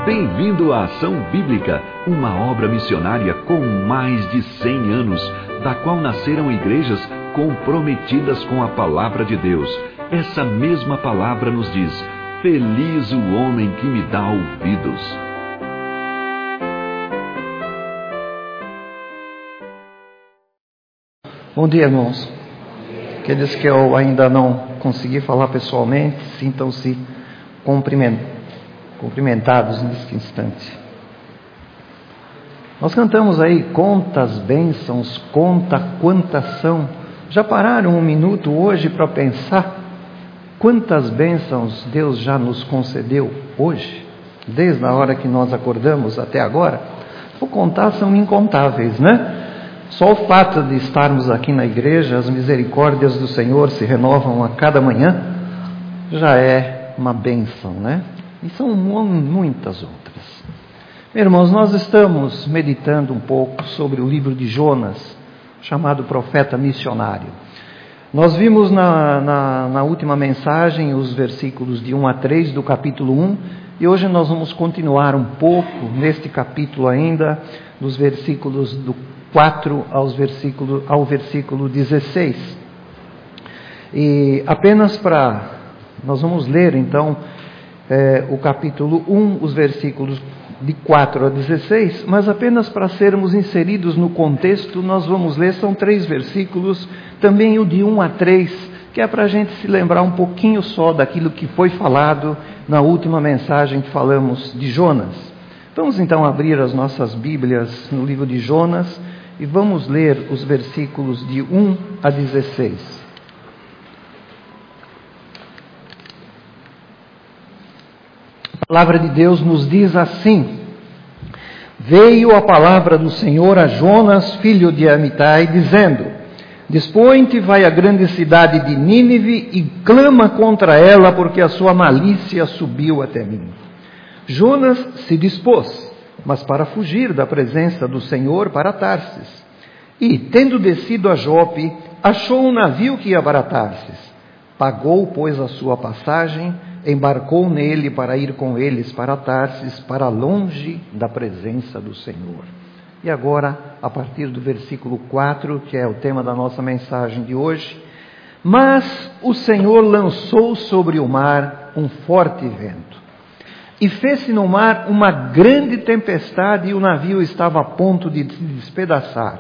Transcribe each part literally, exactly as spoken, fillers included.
Bem-vindo à Ação Bíblica, uma obra missionária com mais de cem anos, da qual nasceram igrejas comprometidas com a Palavra de Deus. Essa mesma palavra nos diz: feliz o homem que me dá ouvidos. Bom dia, irmãos. Aqueles que eu ainda não consegui falar pessoalmente, sintam-se cumprimentados neste instante. Nós cantamos aí: conta as bênçãos, conta quantas são. Já pararam um minuto hoje para pensar quantas bênçãos Deus já nos concedeu hoje? Desde a hora que nós acordamos até agora? Vou contar, são incontáveis, né? Só o fato de estarmos aqui na igreja, as misericórdias do Senhor se renovam a cada manhã, já é uma bênção, né? E são muitas outras. Meus irmãos, nós estamos meditando um pouco sobre o livro de Jonas, chamado Profeta Missionário. Nós vimos na, na, na última mensagem os versículos de um a três do capítulo um, e hoje nós vamos continuar um pouco neste capítulo ainda, dos versículos do quatro aos versículo, ao versículo dezesseis. E apenas para... Nós vamos ler então é, o capítulo um, os versículos de quatro a dezesseis, mas apenas para sermos inseridos no contexto, nós vamos ler, são três versículos, também o de um a três, que é para a gente se lembrar um pouquinho só daquilo que foi falado na última mensagem que falamos de Jonas. Vamos então abrir as nossas Bíblias no livro de Jonas, e vamos ler os versículos de um a dezesseis. A palavra de Deus nos diz assim: veio a palavra do Senhor a Jonas, filho de Amitai, dizendo: dispõe-te, vai à grande cidade de Nínive e clama contra ela, porque a sua malícia subiu até mim. Jonas se dispôs, mas para fugir da presença do Senhor, para Tarsis. E, tendo descido a Jope, achou um navio que ia para Tarsis. Pagou, pois, a sua passagem, embarcou nele para ir com eles para Tarsis, para longe da presença do Senhor. E agora, a partir do versículo quatro, que é o tema da nossa mensagem de hoje: mas o Senhor lançou sobre o mar um forte vento, e fez-se no mar uma grande tempestade, e o navio estava a ponto de se despedaçar.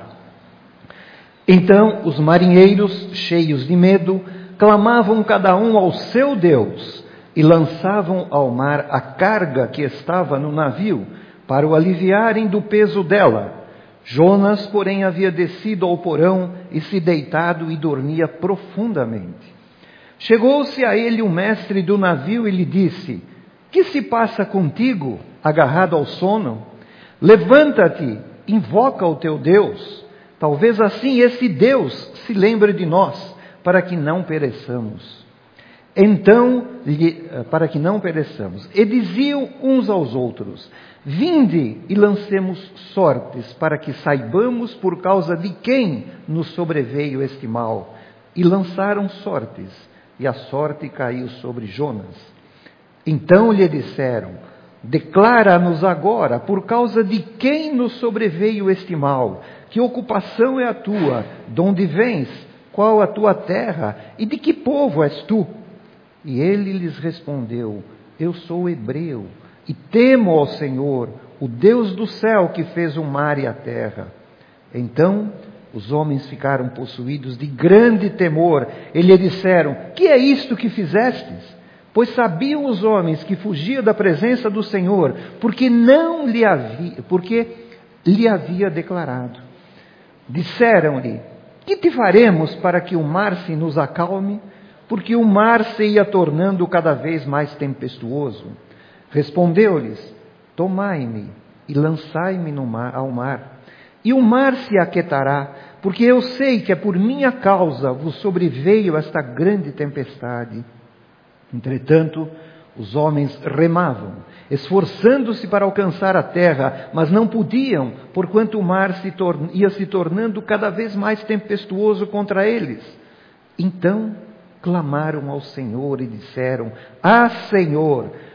Então os marinheiros, cheios de medo, clamavam cada um ao seu Deus, e lançavam ao mar a carga que estava no navio, para o aliviarem do peso dela. Jonas, porém, havia descido ao porão e se deitado e dormia profundamente. Chegou-se a ele o mestre do navio e lhe disse: que se passa contigo, agarrado ao sono? Levanta-te, invoca o teu Deus. Talvez assim esse Deus se lembre de nós, para que não pereçamos. Então, para que não pereçamos. E diziam uns aos outros: vinde e lancemos sortes, para que saibamos por causa de quem nos sobreveio este mal. E lançaram sortes, e a sorte caiu sobre Jonas. Então lhe disseram: declara-nos agora, por causa de quem nos sobreveio este mal? Que ocupação é a tua? De onde vens? Qual a tua terra? E de que povo és tu? E ele lhes respondeu: eu sou hebreu, e temo ao Senhor, o Deus do céu, que fez o mar e a terra. Então os homens ficaram possuídos de grande temor, e lhe disseram: que é isto que fizestes? Pois sabiam os homens que fugia da presença do Senhor, porque não lhe havia, porque lhe havia declarado. Disseram-lhe: que te faremos para que o mar se nos acalme? Porque o mar se ia tornando cada vez mais tempestuoso. Respondeu-lhes: tomai-me e lançai-me no mar, ao mar, e o mar se aquietará, porque eu sei que é por minha causa vos sobreveio esta grande tempestade. Entretanto, os homens remavam, esforçando-se para alcançar a terra, mas não podiam, porquanto o mar se tor- ia se tornando cada vez mais tempestuoso contra eles. Então clamaram ao Senhor e disseram: ah, Senhor,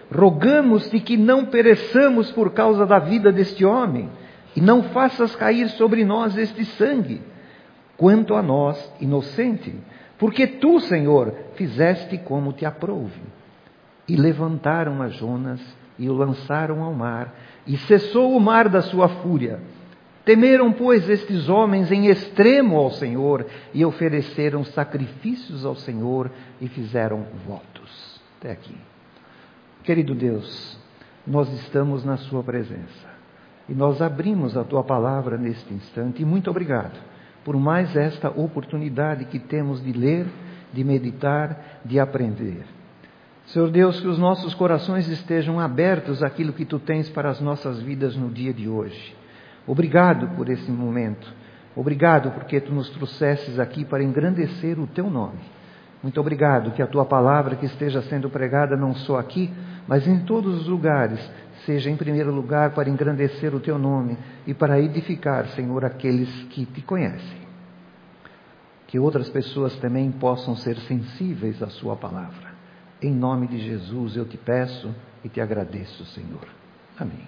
rogamos-te que não pereçamos por causa da vida deste homem, e não faças cair sobre nós este sangue, quanto a nós, inocente, porque tu, Senhor, fizeste como te aprouve. E levantaram a Jonas e o lançaram ao mar, e cessou o mar da sua fúria. Temeram, pois, estes homens em extremo ao Senhor, e ofereceram sacrifícios ao Senhor, e fizeram votos. Até aqui. Querido Deus, nós estamos na sua presença, e nós abrimos a tua palavra neste instante, e muito obrigado por mais esta oportunidade que temos de ler, de meditar, de aprender. Senhor Deus, que os nossos corações estejam abertos àquilo que tu tens para as nossas vidas no dia de hoje. Obrigado por esse momento. Obrigado porque tu nos trouxesses aqui para engrandecer o teu nome. Muito obrigado que a tua palavra que esteja sendo pregada não só aqui, mas em todos os lugares, seja em primeiro lugar para engrandecer o teu nome e para edificar, Senhor, aqueles que te conhecem. Que outras pessoas também possam ser sensíveis à sua palavra. Em nome de Jesus eu te peço e te agradeço, Senhor. Amém.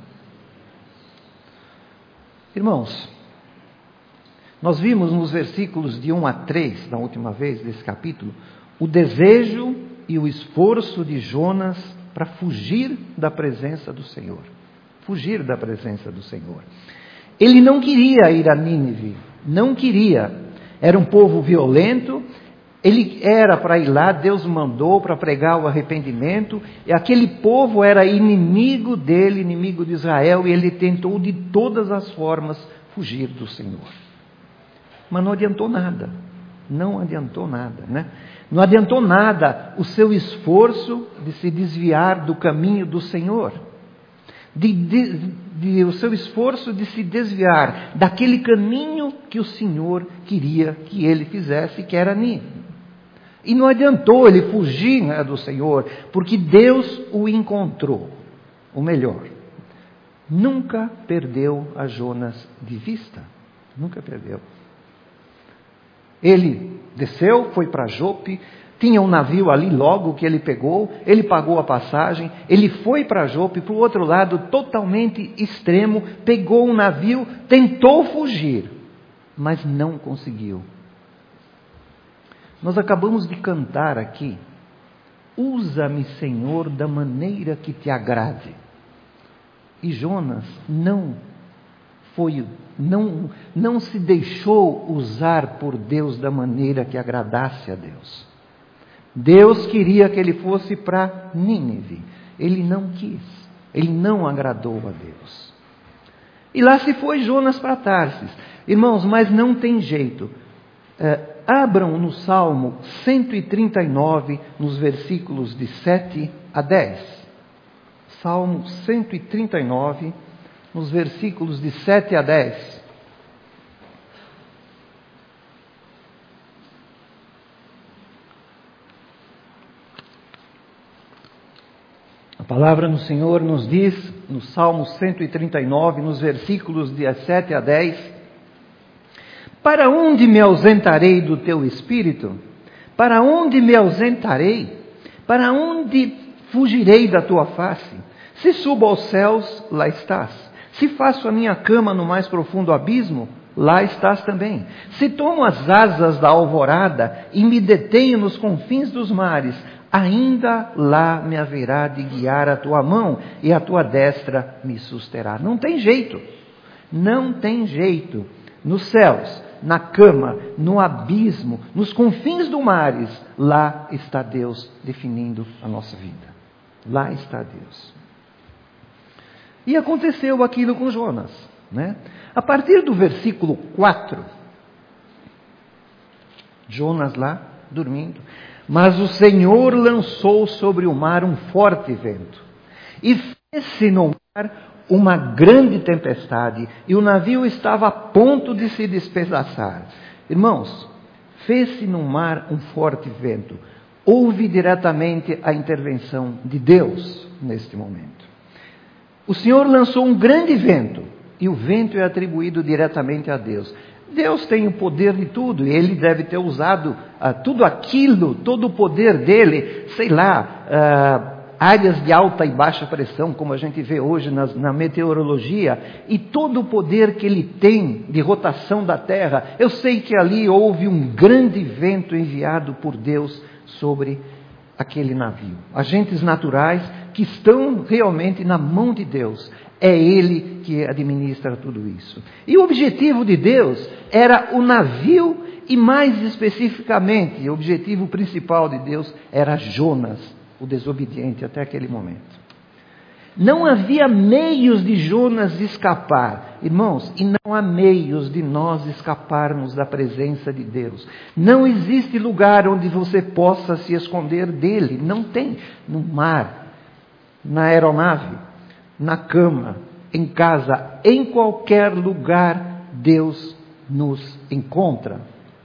Irmãos, nós vimos nos versículos de um a três, na última vez desse capítulo, o desejo e o esforço de Jonas para fugir da presença do Senhor. Fugir da presença do Senhor. Ele não queria ir a Nínive, não queria. Era um povo violento, ele era para ir lá, Deus mandou para pregar o arrependimento, e aquele povo era inimigo dele, inimigo de Israel, e ele tentou de todas as formas fugir do Senhor. Mas não adiantou nada, não adiantou nada, né? Não adiantou nada o seu esforço de se desviar do caminho do Senhor, de, de, de, o seu esforço de se desviar daquele caminho que o Senhor queria que ele fizesse, que era Nínive. E não adiantou ele fugir, né, do Senhor, porque Deus o encontrou. O melhor, nunca perdeu a Jonas de vista. Nunca perdeu. Ele desceu, foi para Jope, tinha um navio ali logo que ele pegou, ele pagou a passagem, ele foi para Jope, para o outro lado, totalmente extremo, pegou um navio, tentou fugir, mas não conseguiu. Nós acabamos de cantar aqui, usa-me, Senhor, da maneira que te agrade. E Jonas não foi, não, não se deixou usar por Deus da maneira que agradasse a Deus. Deus queria que ele fosse para Nínive. Ele não quis, ele não agradou a Deus. E lá se foi Jonas para Tarsis. Irmãos, mas não tem jeito. É, abram no Salmo cento e trinta e nove, nos versículos de sete a dez. Salmo cento e trinta e nove, nos versículos de sete a dez. A palavra do Senhor nos diz, no Salmo cento e trinta e nove, nos versículos de sete a dez: para onde me ausentarei do teu espírito? Para onde me ausentarei? Para onde fugirei da tua face? Se subo aos céus, lá estás. Se faço a minha cama no mais profundo abismo, lá estás também. Se tomo as asas da alvorada e me detenho nos confins dos mares, ainda lá me haverá de guiar a tua mão e a tua destra me susterá. Não tem jeito. Não tem jeito. Nos céus, na cama, no abismo, nos confins do mares, lá está Deus definindo a nossa vida. Lá está Deus. E aconteceu aquilo com Jonas, né? A partir do versículo quatro, Jonas lá, dormindo, mas o Senhor lançou sobre o mar um forte vento, e fez-se no mar uma grande tempestade, e o navio estava a ponto de se despedaçar. Irmãos, fez-se no mar um forte vento. Houve diretamente a intervenção de Deus neste momento. O Senhor lançou um grande vento, e o vento é atribuído diretamente a Deus. Deus tem o poder de tudo, e Ele deve ter usado uh, tudo aquilo, todo o poder dele, sei lá, uh, áreas de alta e baixa pressão, como a gente vê hoje na, na meteorologia, e todo o poder que ele tem de rotação da Terra. Eu sei que ali houve um grande vento enviado por Deus sobre aquele navio. Agentes naturais que estão realmente na mão de Deus. É Ele que administra tudo isso. E o objetivo de Deus era o navio e, mais especificamente, o objetivo principal de Deus era Jonas, o desobediente até aquele momento. Não havia meios de Jonas escapar. Irmãos, e não há meios de nós escaparmos da presença de Deus. Não existe lugar onde você possa se esconder dele. Não tem. No mar, na aeronave, na cama, em casa, em qualquer lugar, Deus nos encontra.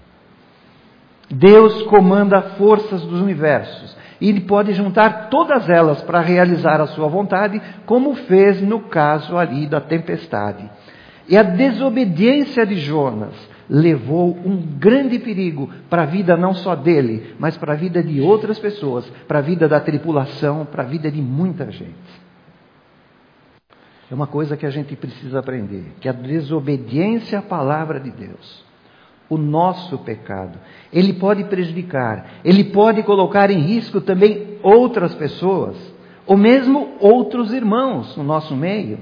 Deus comanda forças dos universos. E Ele pode juntar todas elas para realizar a sua vontade, como fez no caso ali da tempestade. E a desobediência de Jonas levou um grande perigo para a vida não só dele, mas para a vida de outras pessoas, para a vida da tripulação, para a vida de muita gente. É uma coisa que a gente precisa aprender, que a desobediência à palavra de Deus, o nosso pecado, ele pode prejudicar, ele pode colocar em risco também outras pessoas, ou mesmo outros irmãos no nosso meio.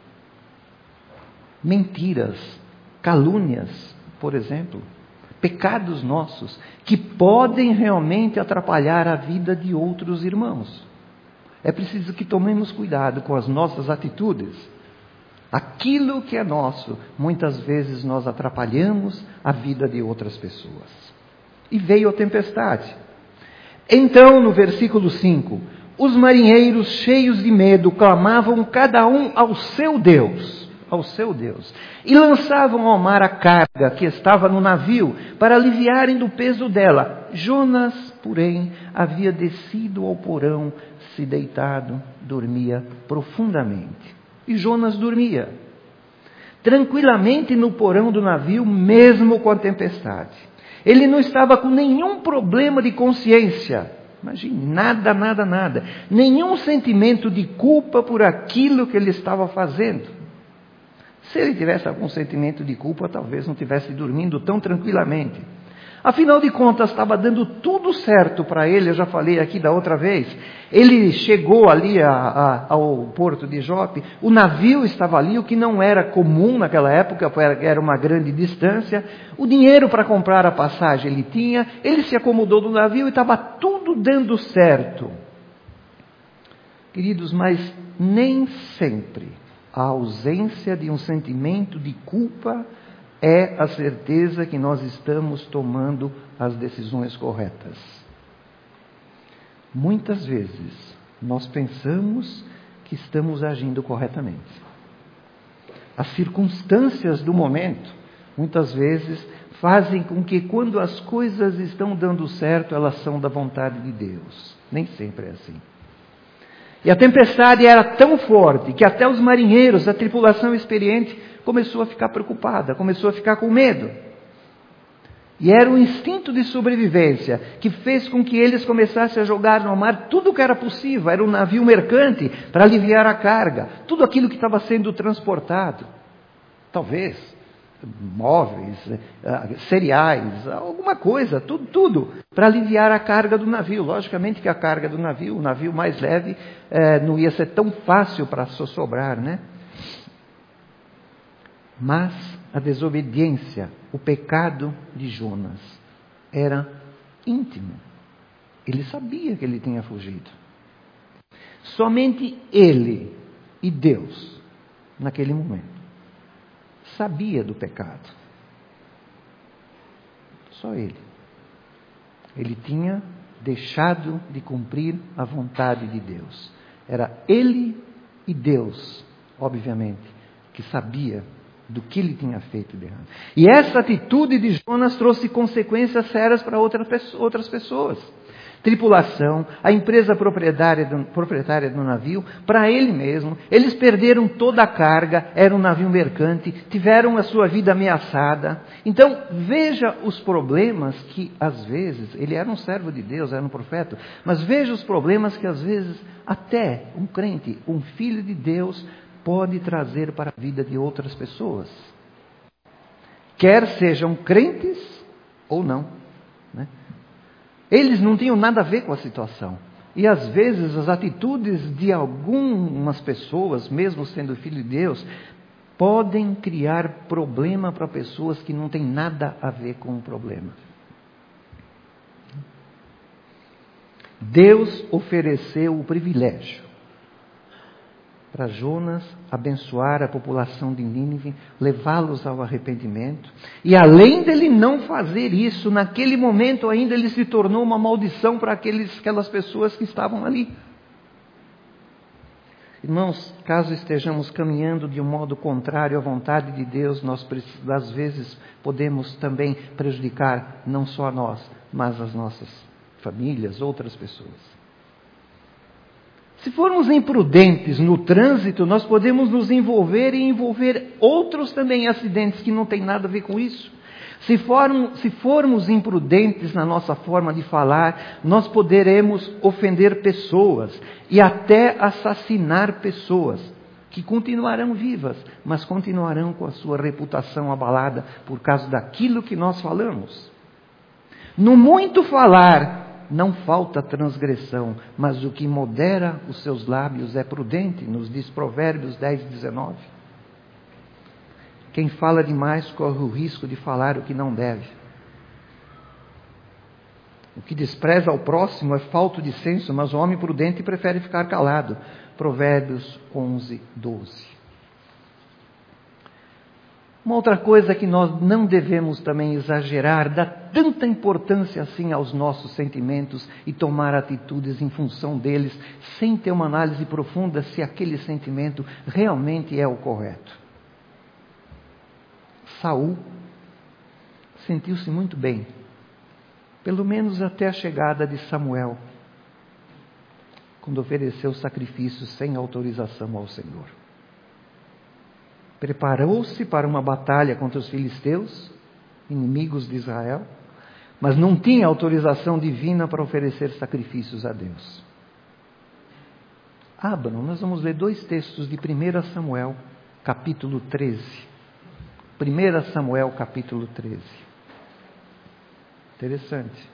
Mentiras, calúnias, por exemplo, pecados nossos, que podem realmente atrapalhar a vida de outros irmãos. É preciso que tomemos cuidado com as nossas atitudes. Aquilo que é nosso, muitas vezes nós atrapalhamos a vida de outras pessoas. E veio a tempestade. Então, no versículo cinco, os marinheiros cheios de medo clamavam cada um ao seu Deus, ao seu Deus, e lançavam ao mar a carga que estava no navio para aliviarem do peso dela. Jonas, porém, havia descido ao porão, se deitado, dormia profundamente. E Jonas dormia tranquilamente no porão do navio, mesmo com a tempestade. Ele não estava com nenhum problema de consciência. Imagine, nada, nada, nada. Nenhum sentimento de culpa por aquilo que ele estava fazendo. Se ele tivesse algum sentimento de culpa, talvez não estivesse dormindo tão tranquilamente. Afinal de contas, estava dando tudo certo para ele, eu já falei aqui da outra vez. Ele chegou ali a, a, ao porto de Jope, o navio estava ali, o que não era comum naquela época, era uma grande distância. O dinheiro para comprar a passagem ele tinha, ele se acomodou no navio e estava tudo dando certo. Queridos, mas nem sempre a ausência de um sentimento de culpa é a certeza que nós estamos tomando as decisões corretas. Muitas vezes nós pensamos que estamos agindo corretamente. As circunstâncias do momento, muitas vezes, fazem com que quando as coisas estão dando certo, elas são da vontade de Deus. Nem sempre é assim. E a tempestade era tão forte que até os marinheiros, a tripulação experiente, começou a ficar preocupada, começou a ficar com medo. E era o instinto de sobrevivência que fez com que eles começassem a jogar no mar tudo o que era possível. Era um navio mercante para aliviar a carga, tudo aquilo que estava sendo transportado. Talvez móveis, cereais, alguma coisa, tudo, tudo para aliviar a carga do navio. Logicamente que a carga do navio, o navio mais leve, eh, não ia ser tão fácil para sobrar, né? Mas a desobediência, o pecado de Jonas era íntimo. Ele sabia que ele tinha fugido. Somente ele e Deus, naquele momento, sabia do pecado. Só ele. Ele tinha deixado de cumprir a vontade de Deus. Era ele e Deus, obviamente, que sabia do que ele tinha feito de errado. E essa atitude de Jonas trouxe consequências sérias para outras pessoas. tripulação, a empresa proprietária do, proprietária do navio, para ele mesmo. Eles perderam toda a carga, era um navio mercante, tiveram a sua vida ameaçada. Então, veja os problemas que, às vezes, ele era um servo de Deus, era um profeta, mas veja os problemas que, às vezes, até um crente, um filho de Deus, pode trazer para a vida de outras pessoas. Quer sejam crentes ou não, né? Eles não tinham nada a ver com a situação. E às vezes as atitudes de algumas pessoas, mesmo sendo filho de Deus, podem criar problema para pessoas que não têm nada a ver com o problema. Deus ofereceu o privilégio para Jonas abençoar a população de Nínive, levá-los ao arrependimento. E além dele não fazer isso, naquele momento ainda ele se tornou uma maldição para aqueles, aquelas pessoas que estavam ali. Irmãos, caso estejamos caminhando de um modo contrário à vontade de Deus, nós às vezes podemos também prejudicar não só a nós, mas as nossas famílias, outras pessoas. Se formos imprudentes no trânsito, nós podemos nos envolver e envolver outros também em acidentes que não têm nada a ver com isso. Se formos, se formos imprudentes na nossa forma de falar, nós poderemos ofender pessoas e até assassinar pessoas que continuarão vivas, mas continuarão com a sua reputação abalada por causa daquilo que nós falamos. No muito falar, não falta transgressão, mas o que modera os seus lábios é prudente, nos diz Provérbios dez, dezenove. Quem fala demais corre o risco de falar o que não deve. O que despreza ao próximo é falto de senso, mas o homem prudente prefere ficar calado. Provérbios onze, doze. Uma outra coisa que nós não devemos também exagerar, dar tanta importância assim aos nossos sentimentos e tomar atitudes em função deles, sem ter uma análise profunda se aquele sentimento realmente é o correto. Saul sentiu-se muito bem, pelo menos até a chegada de Samuel, quando ofereceu sacrifícios sem autorização ao Senhor. Preparou-se para uma batalha contra os filisteus, inimigos de Israel, mas não tinha autorização divina para oferecer sacrifícios a Deus. Abram, nós vamos ler dois textos de primeiro Samuel, capítulo treze. primeiro Samuel, capítulo treze. Interessante.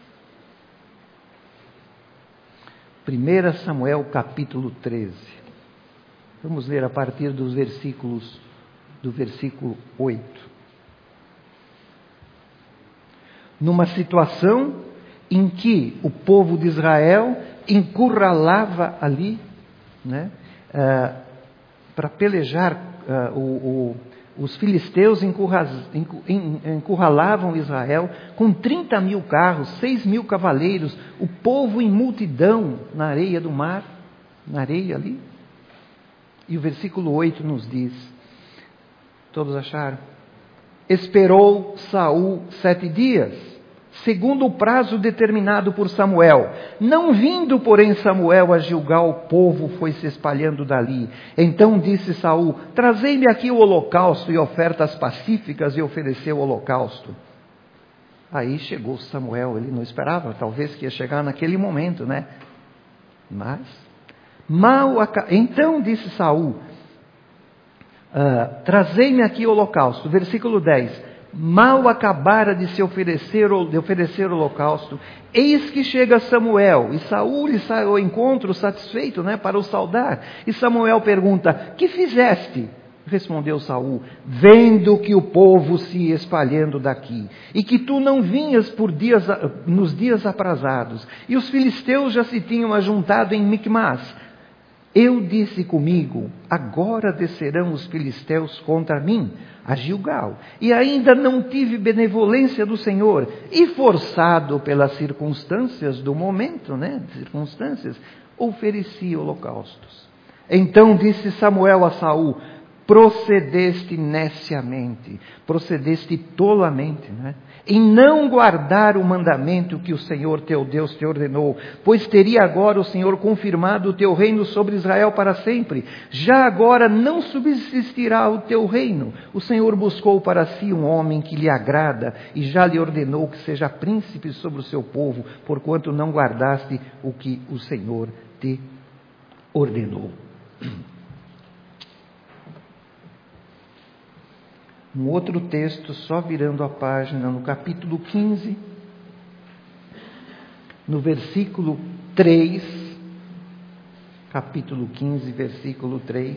primeiro Samuel, capítulo treze. Vamos ler a partir dos versículos, do versículo oito. Numa situação em que o povo de Israel encurralava ali, né, uh, para pelejar, uh, o, o, os filisteus encurralavam Israel com trinta mil carros, seis mil cavaleiros, o povo em multidão na areia do mar, na areia ali. E o versículo oito nos diz, todos acharam? Esperou Saul sete dias, segundo o prazo determinado por Samuel. Não vindo, porém, Samuel a Gilgal, o povo foi se espalhando dali. Então disse Saul, trazei-me aqui o holocausto e ofertas pacíficas, e ofereceu o holocausto. Aí chegou Samuel, ele não esperava, talvez que ia chegar naquele momento, né? Mas... Mal aca... Então disse Saul, uh, trazei-me aqui o holocausto. Versículo dez. Mal acabara de se oferecer, de oferecer o holocausto, eis que chega Samuel, e Saul lhe sai ao encontro satisfeito, né, para o saudar. E Samuel pergunta, que fizeste? Respondeu Saul, vendo que o povo se ia espalhando daqui, e que tu não vinhas por dias, nos dias aprazados, e os filisteus já se tinham ajuntado em Micmas. Eu disse comigo, agora descerão os filisteus contra mim, a Gilgal, e ainda não tive benevolência do Senhor, e forçado pelas circunstâncias do momento, né, circunstâncias, ofereci holocaustos. Então disse Samuel a Saul, procedeste neciamente, procedeste tolamente, né? Em não guardar o mandamento que o Senhor teu Deus te ordenou, pois teria agora o Senhor confirmado o teu reino sobre Israel para sempre. Já agora não subsistirá o teu reino. O Senhor buscou para si um homem que lhe agrada e já lhe ordenou que seja príncipe sobre o seu povo, porquanto não guardaste o que o Senhor te ordenou. Um outro texto, só virando a página, no capítulo quinze, no versículo três, capítulo quinze, versículo três.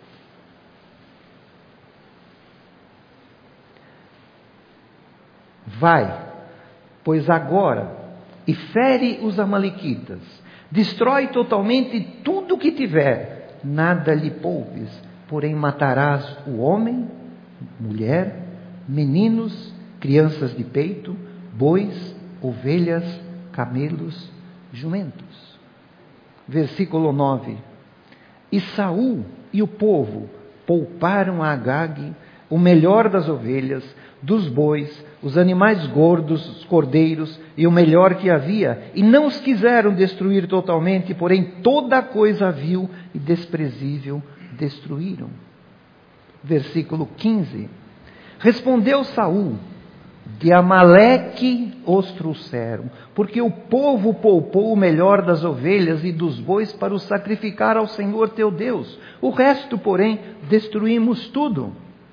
Vai, pois agora, e fere os amalequitas, destrói totalmente tudo que tiver, nada lhe poupes, porém matarás o homem, mulher, meninos, crianças de peito, bois, ovelhas, camelos, jumentos. Versículo nove. E Saul e o povo pouparam a Agag o melhor das ovelhas, dos bois, os animais gordos, os cordeiros e o melhor que havia, e não os quiseram destruir totalmente, porém toda coisa vil e desprezível destruíram. Versículo quinze. Respondeu Saul: de Amaleque os trouxeram, porque o povo poupou o melhor das ovelhas e dos bois para o sacrificar ao Senhor teu Deus. O resto, porém, destruímos tudo.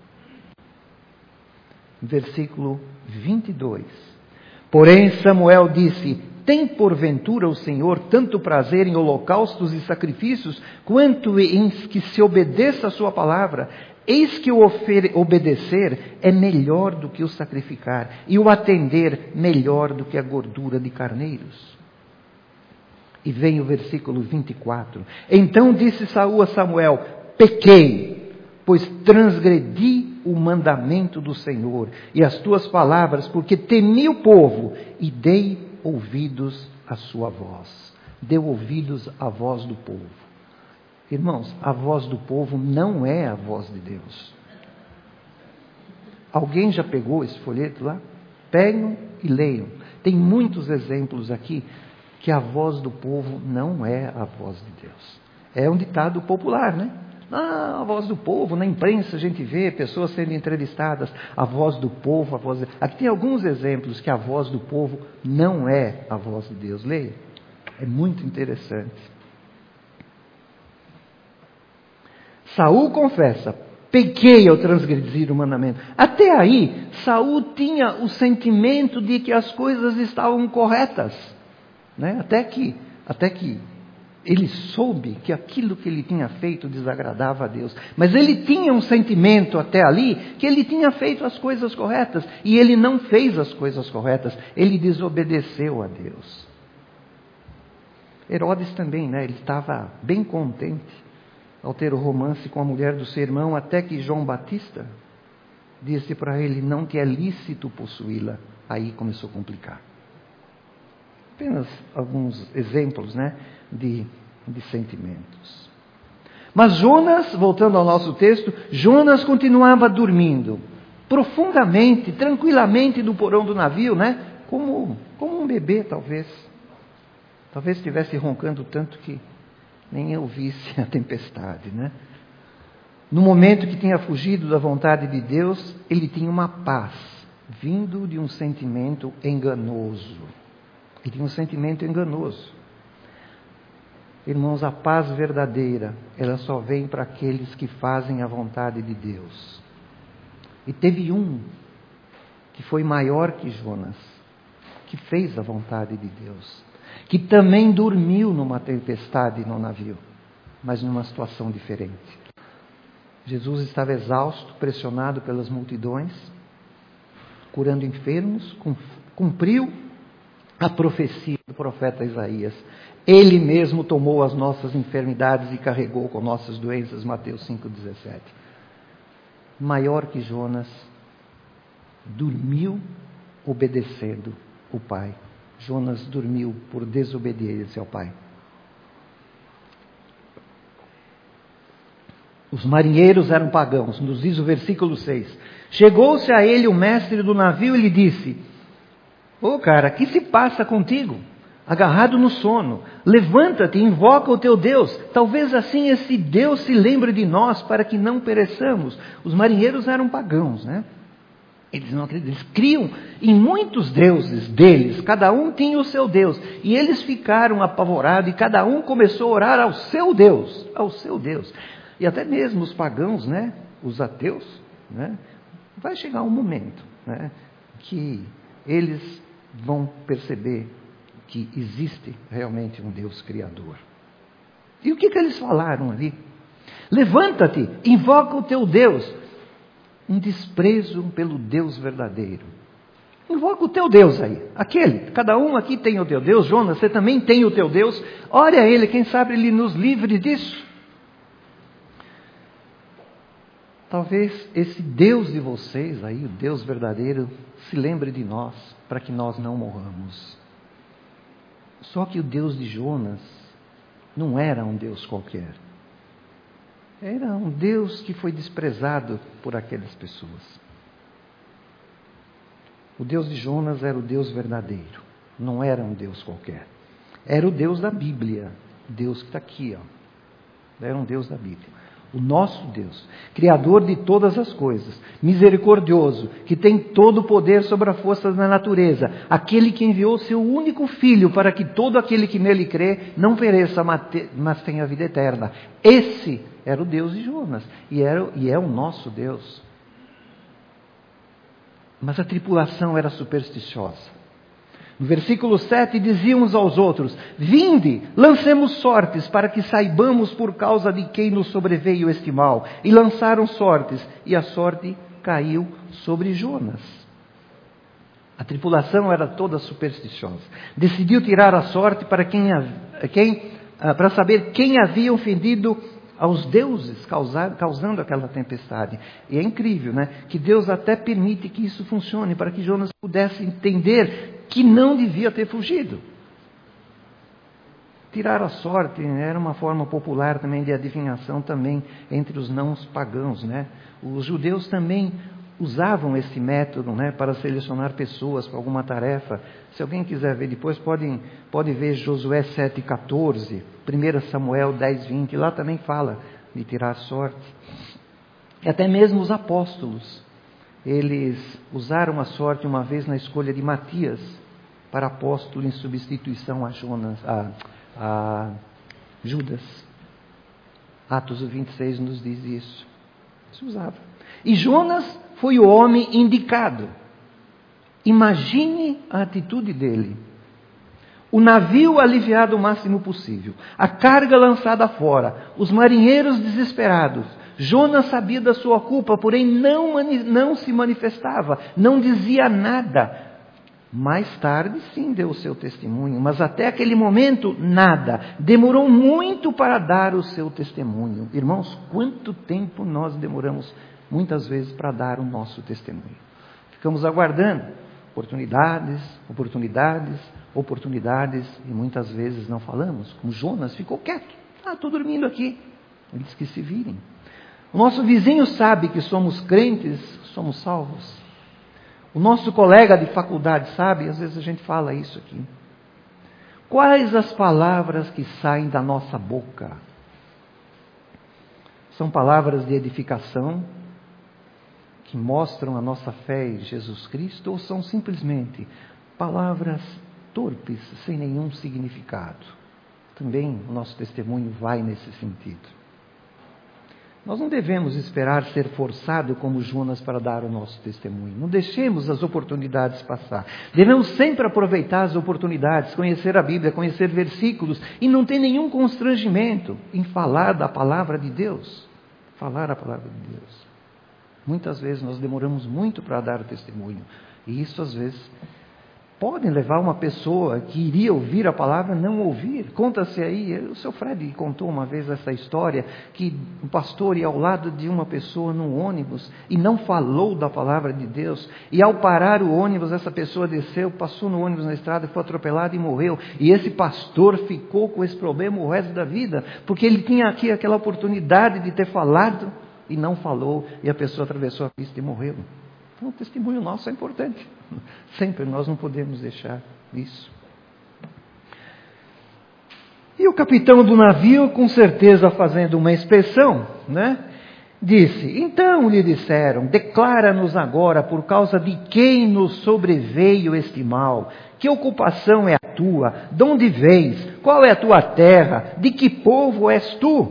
Versículo vinte e dois. Porém Samuel disse: tem porventura o Senhor tanto prazer em holocaustos e sacrifícios, quanto em que se obedeça a sua palavra? Eis que o obedecer é melhor do que o sacrificar, e o atender melhor do que a gordura de carneiros. E vem o versículo vinte e quatro. Então disse Saul a Samuel: pequei, pois transgredi o mandamento do Senhor e as tuas palavras, porque temi o povo e dei ouvidos à sua voz. Deu ouvidos à voz do povo. Irmãos, a voz do povo não é a voz de Deus. Alguém já pegou esse folheto lá? Peguem e leiam. Tem muitos exemplos aqui que a voz do povo não é a voz de Deus. É um ditado popular, né? Ah, a voz do povo, na imprensa a gente vê pessoas sendo entrevistadas, a voz do povo, a voz de... Aqui tem alguns exemplos que a voz do povo não é a voz de Deus. Leia. É muito interessante. Saul confessa: pequei ao transgredir o mandamento. Até aí, Saul tinha o sentimento de que as coisas estavam corretas, né? Até que, até que ele soube que aquilo que ele tinha feito desagradava a Deus. Mas ele tinha um sentimento até ali que ele tinha feito as coisas corretas, e ele não fez as coisas corretas, ele desobedeceu a Deus. Herodes também, né? Ele estava bem contente ao ter o romance com a mulher do seu irmão, até que João Batista disse para ele: não te é lícito possuí-la. Aí começou a complicar. Apenas alguns exemplos, né, de, de sentimentos. Mas Jonas, voltando ao nosso texto, Jonas continuava dormindo profundamente, tranquilamente no porão do navio, né, como, como um bebê talvez. Talvez estivesse roncando tanto que nem eu visse a tempestade, né? No momento que tinha fugido da vontade de Deus, ele tinha uma paz, vindo de um sentimento enganoso. Ele tinha um sentimento enganoso. Irmãos, a paz verdadeira, ela só vem para aqueles que fazem a vontade de Deus. E teve um que foi maior que Jonas, que fez a vontade de Deus, que também dormiu numa tempestade no navio, mas numa situação diferente. Jesus estava exausto, pressionado pelas multidões, curando enfermos, cumpriu a profecia do profeta Isaías. Ele mesmo tomou as nossas enfermidades e carregou com nossas doenças, Mateus cinco, dezessete. Maior que Jonas, dormiu obedecendo o Pai. Jonas dormiu por desobediência ao Pai. Os marinheiros eram pagãos, nos diz o versículo seis. Chegou-se a ele o mestre do navio e lhe disse: Ô cara, que se passa contigo? Agarrado no sono, levanta-te e invoca o teu Deus. Talvez assim esse Deus se lembre de nós para que não pereçamos. Os marinheiros eram pagãos, né? Eles não acreditam, eles criam em muitos deuses deles, cada um tinha o seu Deus. E eles ficaram apavorados e cada um começou a orar ao seu Deus, ao seu Deus. E até mesmo os pagãos, né? Os ateus, né? Vai chegar um momento, né? Que eles vão perceber que existe realmente um Deus Criador. E o que, que eles falaram ali? Levanta-te, invoca o teu Deus. Um desprezo pelo Deus verdadeiro. Invoca o teu Deus aí, aquele. Cada um aqui tem o teu Deus. Jonas, você também tem o teu Deus. Ore a ele, quem sabe ele nos livre disso. Talvez esse Deus de vocês aí, o Deus verdadeiro, se lembre de nós, para que nós não morramos. Só que o Deus de Jonas não era um Deus qualquer. Era um Deus que foi desprezado por aquelas pessoas. O Deus de Jonas era o Deus verdadeiro. Não era um Deus qualquer. Era o Deus da Bíblia. O Deus que está aqui, ó. Era um Deus da Bíblia. O nosso Deus, Criador de todas as coisas, misericordioso, que tem todo o poder sobre as forças da natureza, aquele que enviou seu único Filho para que todo aquele que nele crê não pereça, mas tenha vida eterna. Esse era o Deus de Jonas e, era, e é o nosso Deus. Mas a tripulação era supersticiosa. No versículo sete, diziam uns aos outros: Vinde, lancemos sortes, para que saibamos por causa de quem nos sobreveio este mal. E lançaram sortes, e a sorte caiu sobre Jonas. A tripulação era toda supersticiosa. Decidiu tirar a sorte para, quem, quem, para saber quem havia ofendido aos deuses, causar, causando aquela tempestade. E é incrível, né? Que Deus até permite que isso funcione, para que Jonas pudesse entender que não devia ter fugido. Tirar a sorte era uma forma popular também de adivinhação também entre os não pagãos, né? Os judeus também usavam esse método, né, para selecionar pessoas para alguma tarefa. Se alguém quiser ver depois, pode, pode ver Josué sete, catorze, primeiro Samuel dez, vinte, lá também fala de tirar sorte. E até mesmo os apóstolos, eles usaram a sorte uma vez na escolha de Matias para apóstolo em substituição a, Jonas, a, a Judas. Atos vinte e seis nos diz isso. Se usava. E Jonas foi o homem indicado. Imagine a atitude dele. O navio aliviado o máximo possível. A carga lançada fora. Os marinheiros desesperados. Jonas sabia da sua culpa, porém não, não se manifestava. Não dizia nada. Mais tarde, sim, deu o seu testemunho. Mas até aquele momento, nada. Demorou muito para dar o seu testemunho. Irmãos, quanto tempo nós demoramos muitas vezes para dar o nosso testemunho? Ficamos aguardando oportunidades, oportunidades, oportunidades, e muitas vezes não falamos, como Jonas ficou quieto. Ah, estou dormindo aqui. Eles que se virem. O nosso vizinho sabe que somos crentes, somos salvos. O nosso colega de faculdade sabe, às vezes a gente fala isso aqui. Quais as palavras que saem da nossa boca? São palavras de edificação, que mostram a nossa fé em Jesus Cristo, ou são simplesmente palavras torpes, sem nenhum significado? Também o nosso testemunho vai nesse sentido. Nós não devemos esperar ser forçado como Jonas para dar o nosso testemunho. Não deixemos as oportunidades passar. Devemos sempre aproveitar as oportunidades, conhecer a Bíblia, conhecer versículos, e não ter nenhum constrangimento em falar da palavra de Deus. Falar a palavra de Deus. Muitas vezes nós demoramos muito para dar o testemunho. E isso às vezes podem levar uma pessoa que iria ouvir a palavra a não ouvir. Conta-se aí, o seu Fred contou uma vez essa história, que o pastor ia ao lado de uma pessoa num ônibus e não falou da palavra de Deus. E ao parar o ônibus, essa pessoa desceu, passou no ônibus na estrada, foi atropelada e morreu. E esse pastor ficou com esse problema o resto da vida, porque ele tinha aqui aquela oportunidade de ter falado e não falou, e a pessoa atravessou a pista e morreu. Então, o testemunho nosso é importante. Sempre nós não podemos deixar isso. E o capitão do navio, com certeza fazendo uma inspeção, né, disse: então lhe disseram, declara-nos agora por causa de quem nos sobreveio este mal. Que ocupação é a tua? De onde vens? Qual é a tua terra? De que povo és tu?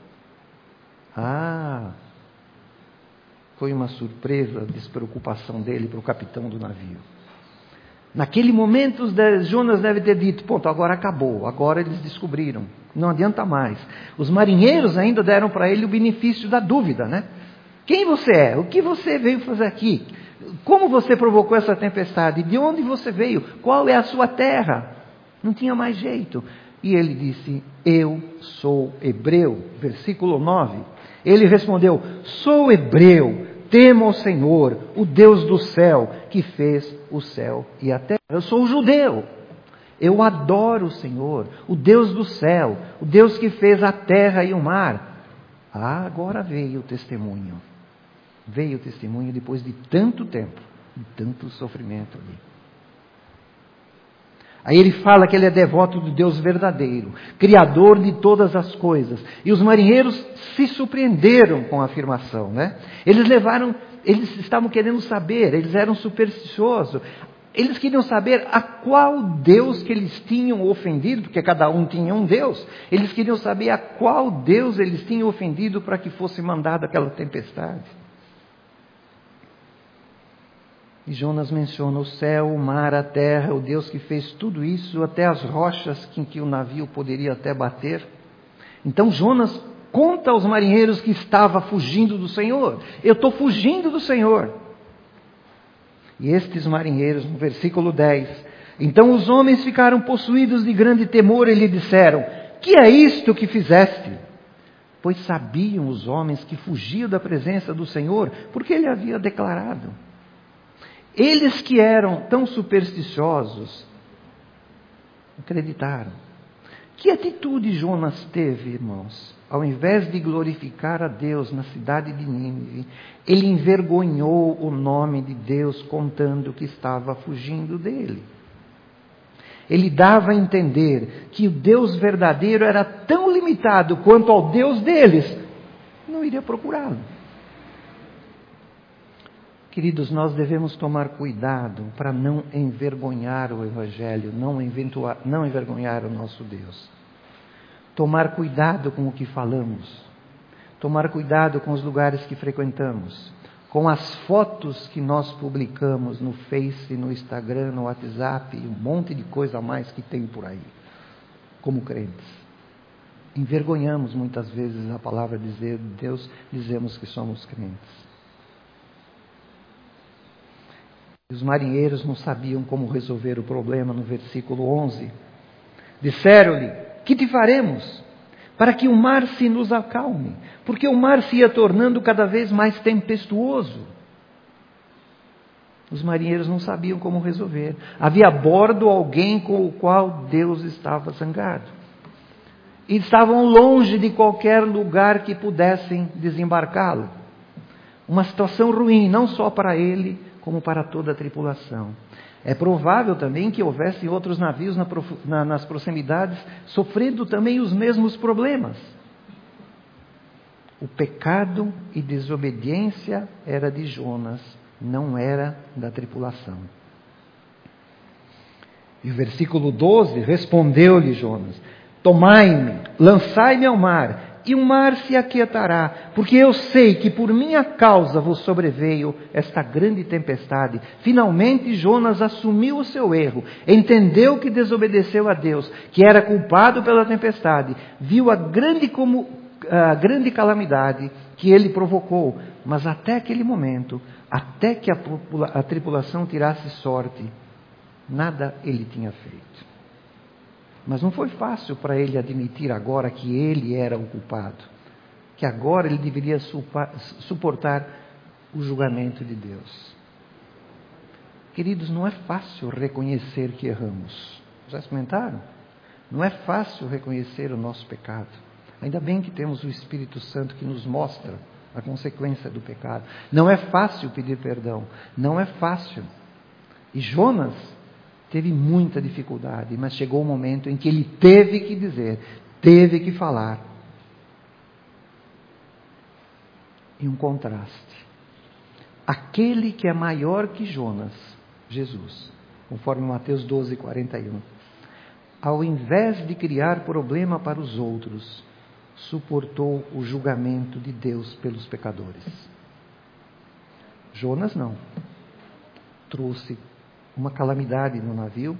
Ah... Foi uma surpresa a despreocupação dele para o capitão do navio. Naquele momento, Jonas deve ter dito: ponto, agora acabou, agora eles descobriram, não adianta mais. Os marinheiros ainda deram para ele o benefício da dúvida, né? Quem você é? O que você veio fazer aqui? Como você provocou essa tempestade? De onde você veio? Qual é a sua terra? Não tinha mais jeito. E ele disse: eu sou hebreu. Versículo nove. Ele respondeu: sou hebreu, temo ao Senhor, o Deus do céu, que fez o céu e a terra. Eu sou judeu, eu adoro o Senhor, o Deus do céu, o Deus que fez a terra e o mar. Ah, agora veio o testemunho. Veio o testemunho depois de tanto tempo, de tanto sofrimento ali. Aí ele fala que ele é devoto do Deus verdadeiro, criador de todas as coisas. E os marinheiros se surpreenderam com a afirmação, né? Eles levaram, eles estavam querendo saber, eles eram supersticiosos. Eles queriam saber a qual Deus que eles tinham ofendido, porque cada um tinha um Deus. Eles queriam saber a qual Deus eles tinham ofendido para que fosse mandada aquela tempestade. E Jonas menciona o céu, o mar, a terra, o Deus que fez tudo isso, até as rochas em que o navio poderia até bater. Então Jonas conta aos marinheiros que estava fugindo do Senhor. Eu estou fugindo do Senhor. E estes marinheiros, no versículo dez, então os homens ficaram possuídos de grande temor e lhe disseram: que é isto que fizeste? Pois sabiam os homens que fugiam da presença do Senhor, porque ele havia declarado. Eles que eram tão supersticiosos, acreditaram. Que atitude Jonas teve, irmãos? Ao invés de glorificar a Deus na cidade de Nínive, ele envergonhou o nome de Deus contando que estava fugindo dele. Ele dava a entender que o Deus verdadeiro era tão limitado quanto ao Deus deles, não iria procurá-lo. Queridos, nós devemos tomar cuidado para não envergonhar o Evangelho, não, não envergonhar o nosso Deus. Tomar cuidado com o que falamos, tomar cuidado com os lugares que frequentamos, com as fotos que nós publicamos no Face, no Instagram, no WhatsApp, e um monte de coisa a mais que tem por aí, como crentes. Envergonhamos muitas vezes a palavra de Deus, dizemos que somos crentes. Os marinheiros não sabiam como resolver o problema. No versículo onze, disseram-lhe: que te faremos para que o mar se nos acalme? Porque o mar se ia tornando cada vez mais tempestuoso. Os marinheiros não sabiam como resolver. Havia a bordo alguém com o qual Deus estava zangado. E estavam longe de qualquer lugar que pudessem desembarcá-lo. Uma situação ruim, não só para ele, como para toda a tripulação. É provável também que houvessem outros navios na, na, nas proximidades, sofrendo também os mesmos problemas. O pecado e desobediência era de Jonas, não era da tripulação. E o versículo doze, respondeu-lhe Jonas: tomai-me, lançai-me ao mar, e o mar se aquietará, porque eu sei que por minha causa vos sobreveio esta grande tempestade. Finalmente Jonas assumiu o seu erro, entendeu que desobedeceu a Deus, que era culpado pela tempestade, viu a grande, como, a grande calamidade que ele provocou, mas até aquele momento, até que a, a tripulação tirasse sorte, Nada ele tinha feito. Mas não foi fácil para ele admitir agora que ele era o culpado, que agora ele deveria suportar o julgamento de Deus. Queridos, não é fácil reconhecer que erramos. Já experimentaram? Não é fácil reconhecer o nosso pecado. Ainda bem que temos o Espírito Santo que nos mostra a consequência do pecado. Não é fácil pedir perdão. Não é fácil. E Jonas teve muita dificuldade, mas chegou o momento em que ele teve que dizer, teve que falar. E um contraste. Aquele que é maior que Jonas, Jesus, conforme Mateus doze, quarenta e um, ao invés de criar problema para os outros, suportou o julgamento de Deus pelos pecadores. Jonas não. Trouxe uma calamidade no navio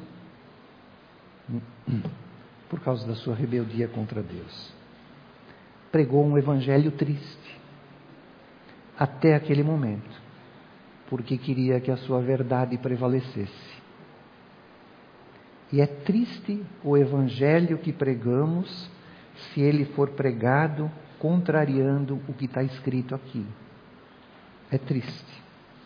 por causa da sua rebeldia contra Deus. Pregou um evangelho triste até aquele momento, porque queria que a sua verdade prevalecesse. E é triste o evangelho que pregamos se ele for pregado contrariando o que está escrito aqui. É triste.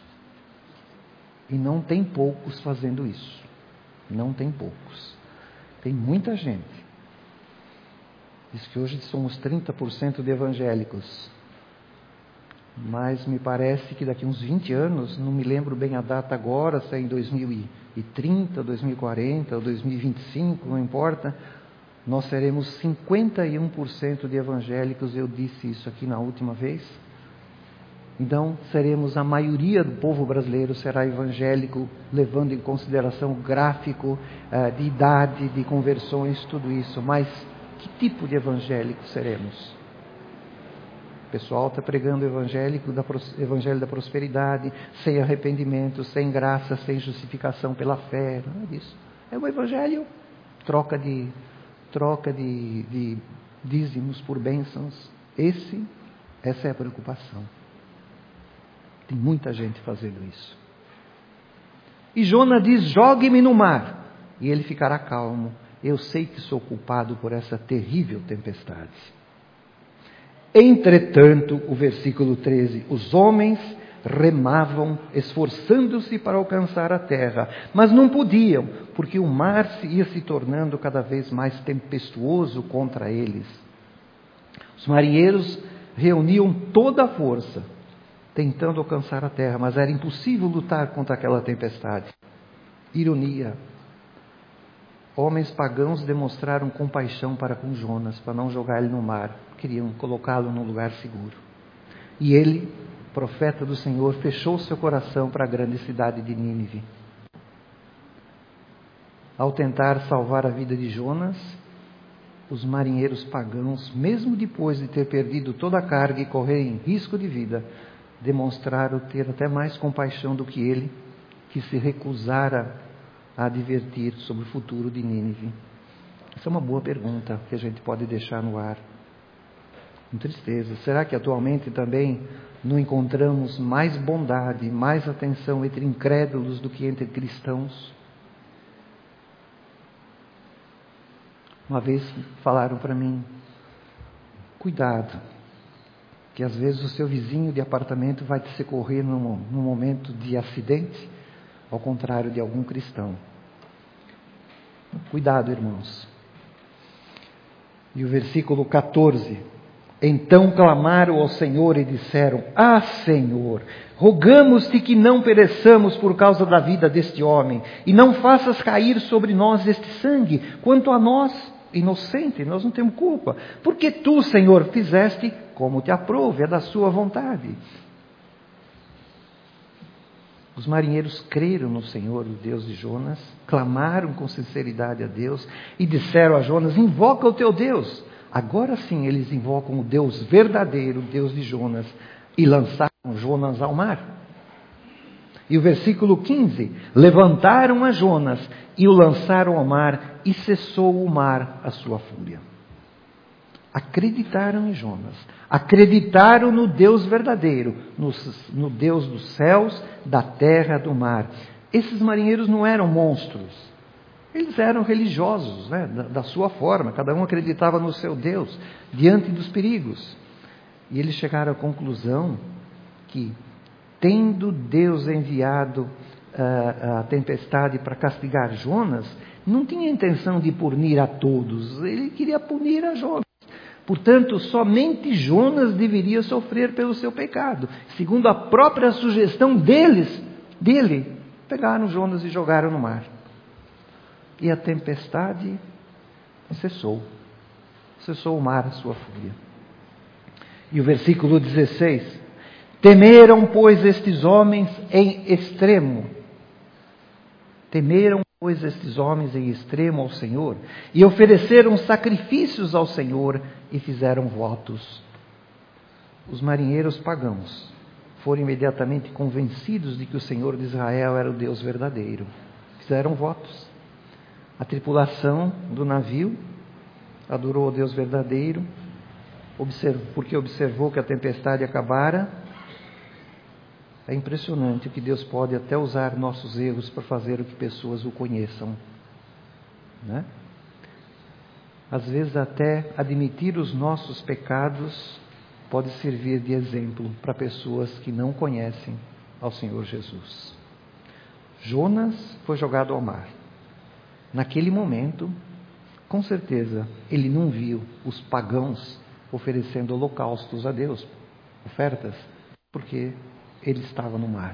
E não tem poucos fazendo isso. Não tem poucos. Tem muita gente. Diz que hoje somos trinta por cento de evangélicos. Mas me parece que daqui a uns vinte anos, não me lembro bem a data agora, se é em dois mil e trinta, dois mil e quarenta ou dois mil e vinte e cinco, não importa, nós seremos cinquenta e um por cento de evangélicos. Eu disse isso aqui na última vez. Então, seremos, a maioria do povo brasileiro será evangélico, levando em consideração o gráfico uh, de idade, de conversões, tudo isso. Mas que tipo de evangélico seremos? O pessoal está pregando o evangélico da, evangelho da prosperidade, sem arrependimento, sem graça, sem justificação pela fé. Não é isso. É o evangelho, troca de, troca de, de dízimos por bênçãos. Esse, essa é a preocupação. Tem muita gente fazendo isso. E Jonas diz, jogue-me no mar, e ele ficará calmo. Eu sei que sou culpado por essa terrível tempestade. Entretanto, o versículo treze, os homens remavam, esforçando-se para alcançar a terra, mas não podiam, porque o mar se ia se tornando cada vez mais tempestuoso contra eles. Os marinheiros reuniam toda a força, tentando alcançar a terra, mas era impossível lutar contra aquela tempestade. Ironia. Homens pagãos demonstraram compaixão para com Jonas, para não jogar ele no mar. Queriam colocá-lo num lugar seguro. E ele, profeta do Senhor, fechou seu coração para a grande cidade de Nínive. Ao tentar salvar a vida de Jonas, os marinheiros pagãos, mesmo depois de ter perdido toda a carga e correrem risco de vida, demonstraram ter até mais compaixão do que ele, que se recusara a advertir sobre o futuro de Nínive. Essa é uma boa pergunta que a gente pode deixar no ar. Com tristeza. Será que atualmente também não encontramos mais bondade, mais atenção entre incrédulos do que entre cristãos? Uma vez falaram para mim, cuidado, que às vezes o seu vizinho de apartamento vai te socorrer num, num momento de acidente, ao contrário de algum cristão. Cuidado, irmãos. E o versículo catorze. Então clamaram ao Senhor e disseram, ah, Senhor, rogamos-te que não pereçamos por causa da vida deste homem, e não faças cair sobre nós este sangue. Quanto a nós, inocente, nós não temos culpa, porque tu, Senhor, fizeste como te aprouve, é da sua vontade. Os marinheiros creram no Senhor, o Deus de Jonas, clamaram com sinceridade a Deus e disseram a Jonas, invoca o teu Deus. Agora sim eles invocam o Deus verdadeiro, o Deus de Jonas, e lançaram Jonas ao mar. E o versículo quinze, levantaram a Jonas e o lançaram ao mar, e cessou o mar a sua fúria. Acreditaram em Jonas, acreditaram no Deus verdadeiro, no, no Deus dos céus, da terra, do mar. Esses marinheiros não eram monstros. Eles eram religiosos, né? da, da sua forma. Cada um acreditava no seu Deus, diante dos perigos. E eles chegaram à conclusão que, tendo Deus enviado uh, a tempestade para castigar Jonas, não tinha intenção de punir a todos. Ele queria punir a Jonas. Portanto, somente Jonas deveria sofrer pelo seu pecado. Segundo a própria sugestão deles, dele, pegaram Jonas e jogaram no mar. E a tempestade cessou. Cessou o mar, a sua fúria. E o versículo dezesseis. Temeram, pois, estes homens em extremo. Temeram, pois, estes homens em extremo ao Senhor. E ofereceram sacrifícios ao Senhor e fizeram votos. Os marinheiros pagãos foram imediatamente convencidos de que o Senhor de Israel era o Deus verdadeiro. Fizeram votos. A tripulação do navio adorou o Deus verdadeiro, porque observou que a tempestade acabara. É impressionante que Deus pode até usar nossos erros para fazer o que pessoas o conheçam, né? Às vezes até admitir os nossos pecados pode servir de exemplo para pessoas que não conhecem ao Senhor Jesus. Jonas foi jogado ao mar. Naquele momento, com certeza, ele não viu os pagãos oferecendo holocaustos a Deus, ofertas, porque ele estava no mar.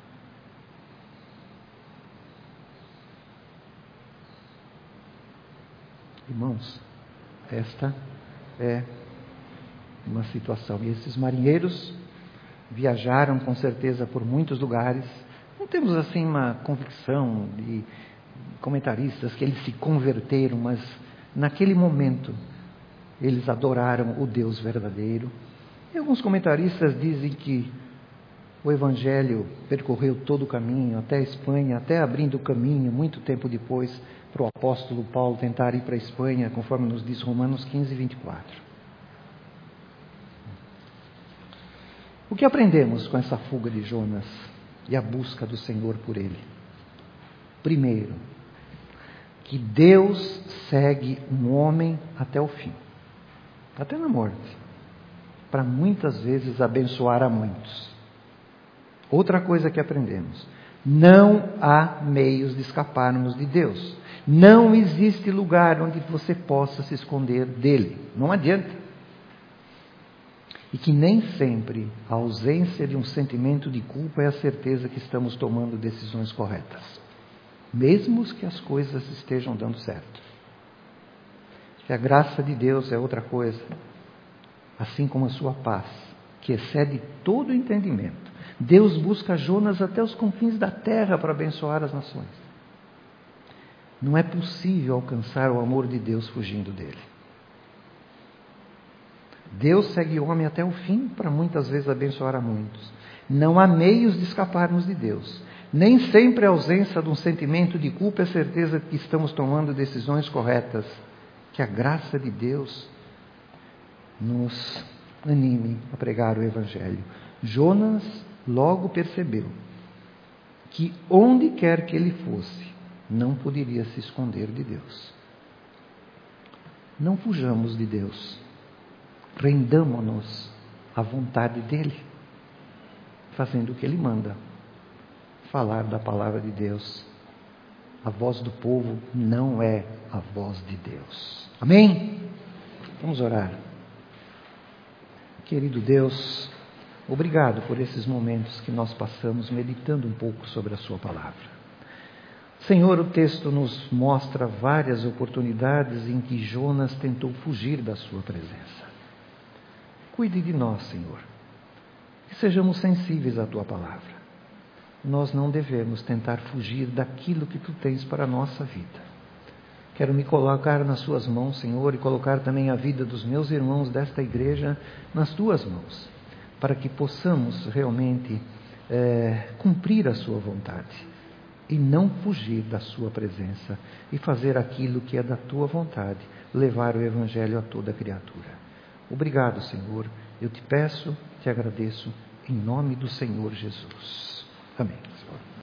Irmãos, esta é uma situação. E esses marinheiros viajaram com certeza por muitos lugares. Não temos assim uma convicção de comentaristas que eles se converteram, mas naquele momento eles adoraram o Deus verdadeiro. E alguns comentaristas dizem que o Evangelho percorreu todo o caminho, até a Espanha, até abrindo o caminho, muito tempo depois, para o apóstolo Paulo tentar ir para a Espanha, conforme nos diz Romanos quinze, vinte e quatro. O que aprendemos com essa fuga de Jonas e a busca do Senhor por ele? Primeiro, que Deus segue um homem até o fim, até na morte, para muitas vezes abençoar a muitos. Outra coisa que aprendemos: não há meios de escaparmos de Deus. Não existe lugar onde você possa se esconder dele. Não adianta. E que nem sempre a ausência de um sentimento de culpa é a certeza que estamos tomando decisões corretas, mesmo que as coisas estejam dando certo. Que a graça de Deus é outra coisa, assim como a sua paz, que excede todo o entendimento. Deus busca Jonas até os confins da terra para abençoar as nações. Não é possível alcançar o amor de Deus fugindo dele. Deus segue o homem até o fim para muitas vezes abençoar a muitos. Não há meios de escaparmos de Deus. Nem sempre a ausência de um sentimento de culpa é certeza de que estamos tomando decisões corretas. Que a graça de Deus nos anime a pregar o Evangelho. Jonas logo percebeu que onde quer que ele fosse, não poderia se esconder de Deus. Não fujamos de Deus. Rendamo-nos à vontade dele, fazendo o que ele manda. Falar da palavra de Deus. A voz do povo não é a voz de Deus. Amém? Vamos orar. Querido Deus, obrigado por esses momentos que nós passamos meditando um pouco sobre a sua palavra. Senhor, o texto nos mostra várias oportunidades em que Jonas tentou fugir da sua presença. Cuide de nós, Senhor, que sejamos sensíveis à tua palavra. Nós não devemos tentar fugir daquilo que tu tens para a nossa vida. Quero me colocar nas suas mãos, Senhor, e colocar também a vida dos meus irmãos desta igreja nas tuas mãos, para que possamos realmente é, cumprir a sua vontade e não fugir da sua presença e fazer aquilo que é da tua vontade, levar o Evangelho a toda criatura. Obrigado, Senhor. Eu te peço, te agradeço, em nome do Senhor Jesus. Amém.